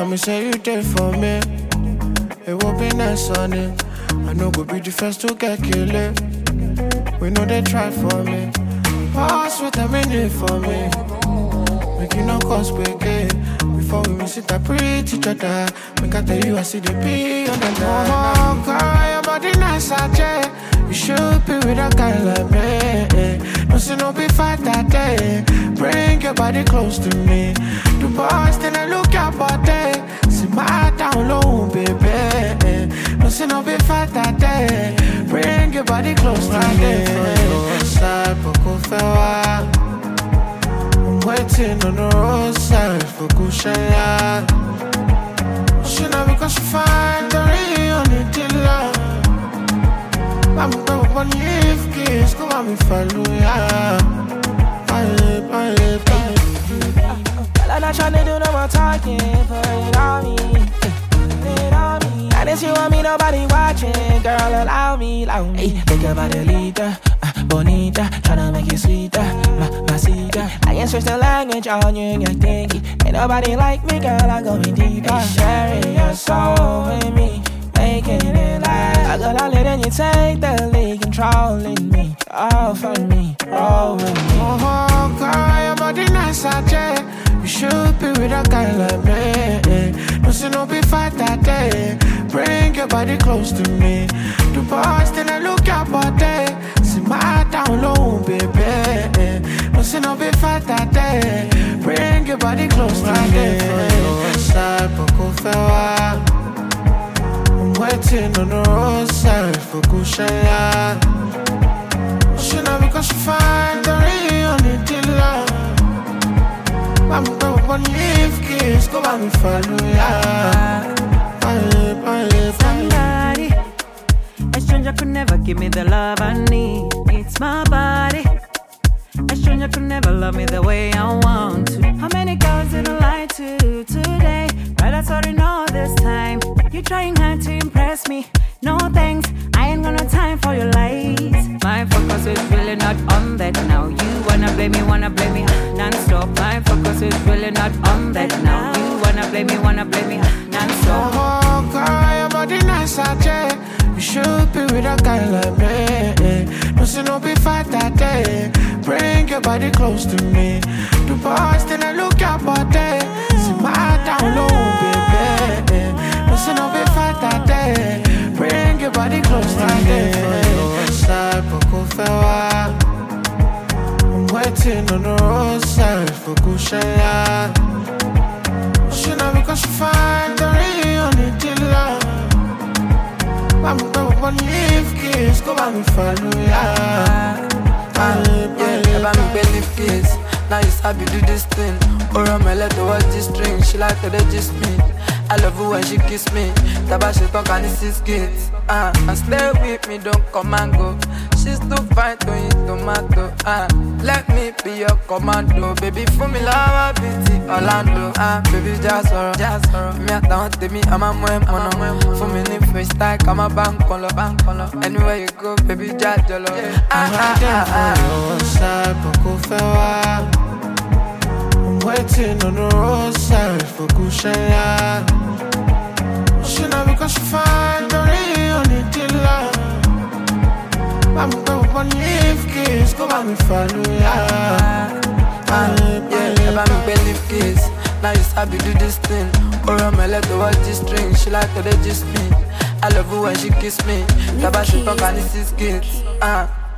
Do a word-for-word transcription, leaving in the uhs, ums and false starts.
me say you there for me. It will be nice on it. I know go be the first to get killed. We know they try for me. Pass what I mean for me. Make you no cause break it. Before we miss it, I preach each other. Make I tell you I see the P on the line. Oh, girl, your body nice, I check. You should be with a guy like me. No see no be fight that day. Bring your body close to me. The boss, then I look your body. See my down low, baby. No see no be fight that day. Bring your body close to me. Side, Poco Fewa. I'm waiting on the roadside for Kushaya. She know because she find the real need to love. I'm going to leave kids, go on me follow ya. Bye, bye, bye. Girl, I'm not trying to do no more talking. Put it on me, put it on me. And if you want me, nobody watching. Girl, allow me, allow me. Hey, think about the leader, uh, bonita. Tryna make it sweeter, ma, masita. I can switch the language on you and your thingy. Ain't nobody like me, girl, I'm going deeper. Hey, sharing your soul with me, making it last. I gotta let you take the lead, controlling me, all for me, roll with me. Oh, girl, your body nice, I check. You should be with a guy like me. No see no be fight that day. Bring your body close to me. The boss, then I look your body. See my down low, baby. No see no be fight that day. Bring your body close to me. Side, Poco Fewa. I'm waiting on the roadside for Kushaya. She know because she find the real need to love. I'm going to leave kids, go on me follow ya. Bye, bye, bye. Somebody, a stranger could never give me the love I need. It's my body. A stranger could never love me the way I want to. How many girls did I lie to today? But I already know this time. You're trying hard to impress me. No thanks, I ain't got no time for your lies. My focus is really not on that now. You wanna blame me, wanna blame me uh, non-stop. My focus is really not on that now. You wanna blame me, wanna blame me uh, non-stop. Oh, girl, your body nice, I check. You should be with a guy like me. No see no be fight that day. Bring your body close to me. The boss, then I look your body. See my down low, baby. No see no be fight that day. Bring your body close to me. Side, Poco Fewa. I'm waiting on the roadside for Kushaya. She know because she find the real need to love. I'm going to leave kids, go on me follow ya. Yeah, ever me believe kiss. Now you sabi do this thing. Or I'm a let her watch this string. She like to just me. I love her when she kiss me. Taba she talk and this is kids. Uh, and stay with me, don't come and go. She's too fine to eat tomato. Uh, let me be your commando. Baby, for me love, beauty, Orlando. Uh, baby, just for just for me, I don't take me, I'm a moe mono. For me, need freestyle, come a bank color, bank color. Anywhere you go, baby, just jolo. I'm right there for your side, Poco Fewa. I'm waiting on the roadside for Kushaya. She know because she find the real need to love. I'm going to leave kids, go on me follow ya. Yeah, ever me believe kiss. Now you sabi do this thing. Or I'm a let her watch this string. She like to just me. I love her when she kiss me. Taba she talk and this is kids. Uh.